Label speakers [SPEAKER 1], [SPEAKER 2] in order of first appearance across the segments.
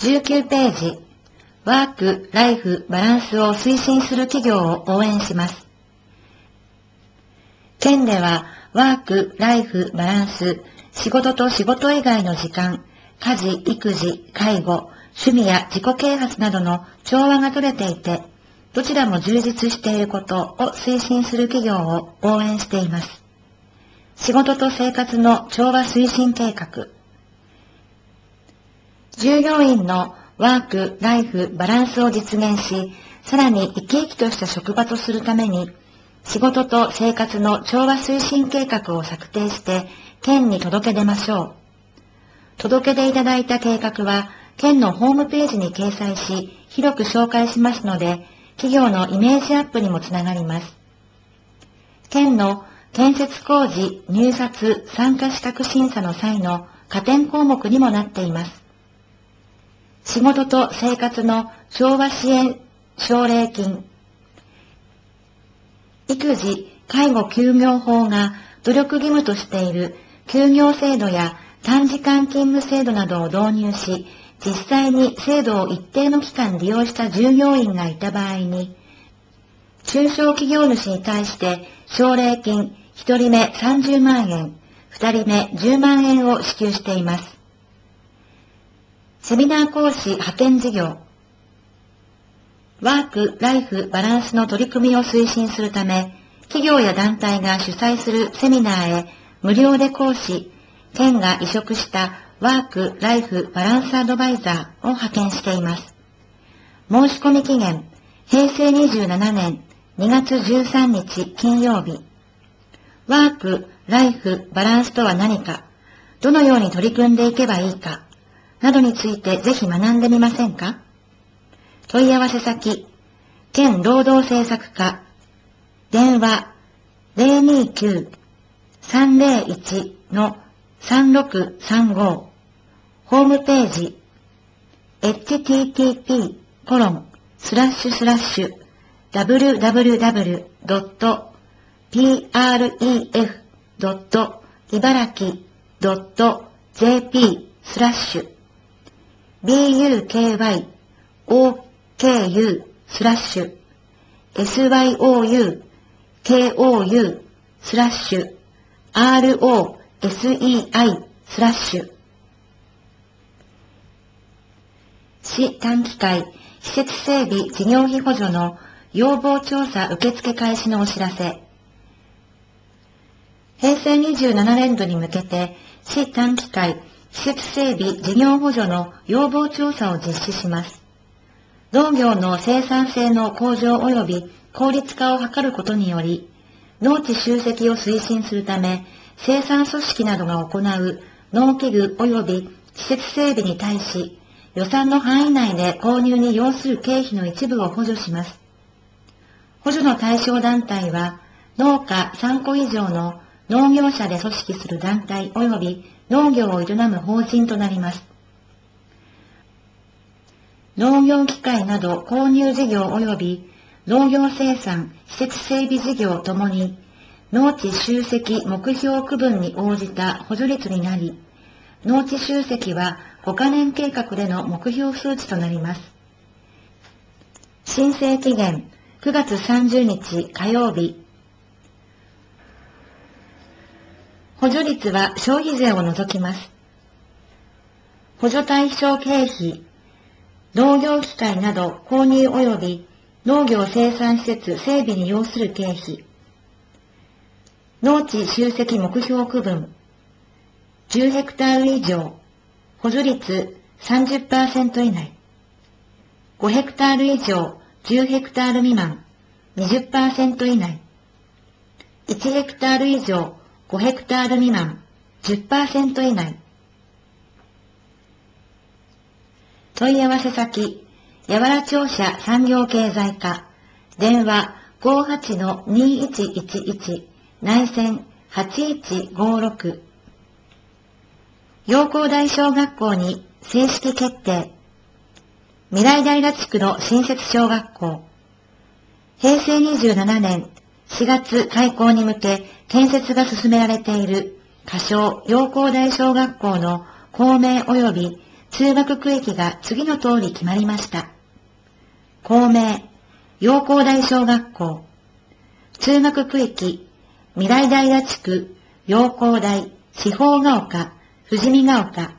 [SPEAKER 1] 19ページ、ワーク・ライフ・バランスを推進する企業を応援します。県では、ワーク・ライフ・バランス、仕事と仕事以外の時間、家事・育児・介護、趣味や自己啓発などの調和が取れていて、どちらも充実していることを推進する企業を応援しています。仕事と生活の調和推進計画。従業員のワーク・ライフ・バランスを実現し、さらに生き生きとした職場とするために、仕事と生活の調和推進計画を策定して、県に届け出ましょう。届け出いただいた計画は、県のホームページに掲載し、広く紹介しますので、企業のイメージアップにもつながります。県の建設工事入札参加資格審査の際の加点項目にもなっています。仕事と生活の調和支援奨励金。育児・介護休業法が努力義務としている休業制度や短時間勤務制度などを導入し、実際に制度を一定の期間利用した従業員がいた場合に、中小企業主に対して奨励金1人目30万円、2人目10万円を支給しています。セミナー講師派遣事業。ワーク・ライフ・バランスの取り組みを推進するため、企業や団体が主催するセミナーへ無料で講師、県が委嘱したワーク・ライフ・バランスアドバイザーを派遣しています。申し込み期限、平成27年2月13日金曜日。ワーク・ライフ・バランスとは何か、どのように取り組んでいけばいいか、などについてぜひ学んでみませんか？問い合わせ先、県労働政策課、電話 029-301-3635、ホームページ、www.bukyou.rokei/syousei/市短期会施設整備事業費補助の要望調査受付開始のお知らせ。平成27年度に向けて市短期会施設整備事業補助の要望調査を実施します。農業の生産性の向上及び効率化を図ることにより、農地集積を推進するため、生産組織などが行う農機具及び施設整備に対し、予算の範囲内で購入に要する経費の一部を補助します。補助の対象団体は、農家3戸以上の農業者で組織する団体及び農業を営む法人となります。農業機械など購入事業及び農業生産施設整備事業ともに、農地集積目標区分に応じた補助率になり、農地集積は5カ年計画での目標数値となります。申請期限9月30日火曜日。補助率は消費税を除きます。補助対象経費、農業機械など購入及び農業生産施設整備に要する経費、農地集積目標区分、10ヘクタール以上、補助率 30% 以内、5ヘクタール以上、10ヘクタール未満、20% 以内、1ヘクタール以上、5ヘクタール未満、10% 以内。問い合わせ先、八原庁舎産業経済課、電話 58-2111、内線8156。陽光台小学校に正式決定。未来平地区の新設小学校。平成27年4月開校に向け建設が進められている仮称陽光台小学校の校名及び通学区域が次の通り決まりました。校名、陽光台小学校。通学区域、未来平地区、陽光台、四方ヶ丘、富士見ヶ丘。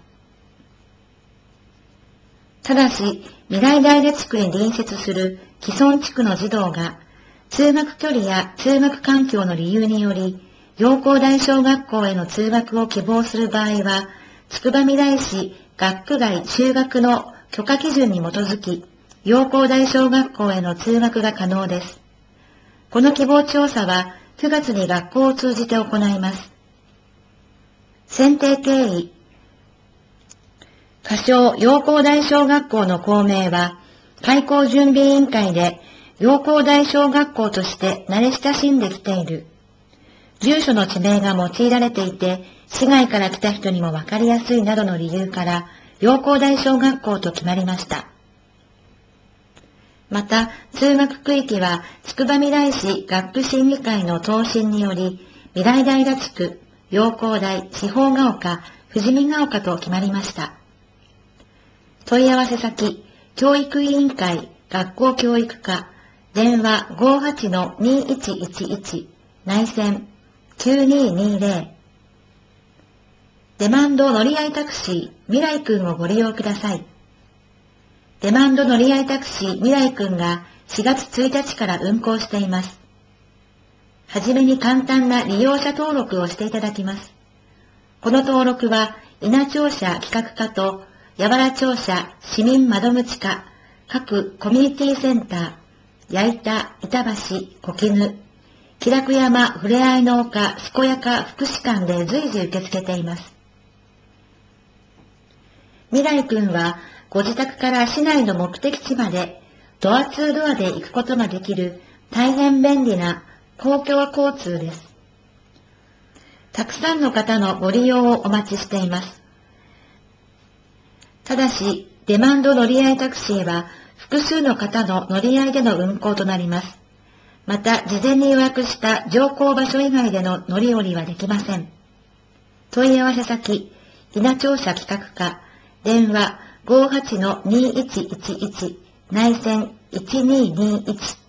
[SPEAKER 1] ただし、未来平地区に隣接する既存地区の児童が、通学距離や通学環境の理由により、陽光台小学校への通学を希望する場合は、つくばみらい市学区外就学の許可基準に基づき、陽光台小学校への通学が可能です。この希望調査は9月に学校を通じて行います。選定経緯。仮称陽光台小学校の校名は、開校準備委員会で陽光台小学校として慣れ親しんできている。住所の地名が用いられていて、市外から来た人にもわかりやすいなどの理由から、陽光台小学校と決まりました。また、通学区域は、つくばみらい市学区審議会の答申により、未来平地区、陽光台、四方ヶ丘、富士見ヶ丘と決まりました。問い合わせ先、教育委員会、学校教育課、電話 58-2111、内線9220。デマンド乗り合いタクシー、未来くんをご利用ください。デマンド乗り合いタクシー、未来くんが4月1日から運行しています。はじめに簡単な利用者登録をしていただきます。この登録は、稲庁舎企画課と、八原庁舎市民窓口課、各コミュニティセンター、矢板、板橋、小絹、気楽山ふれあいの丘健やか福祉館で随時受け付けています。未来くんは、ご自宅から市内の目的地までドアツードアで行くことができる大変便利な公共交通です。たくさんの方のご利用をお待ちしています。ただし、デマンド乗り合いタクシーは複数の方の乗り合いでの運行となります。また、事前に予約した乗降場所以外での乗り降りはできません。問い合わせ先、稲庁舎企画課、電話 58-2111、内線1221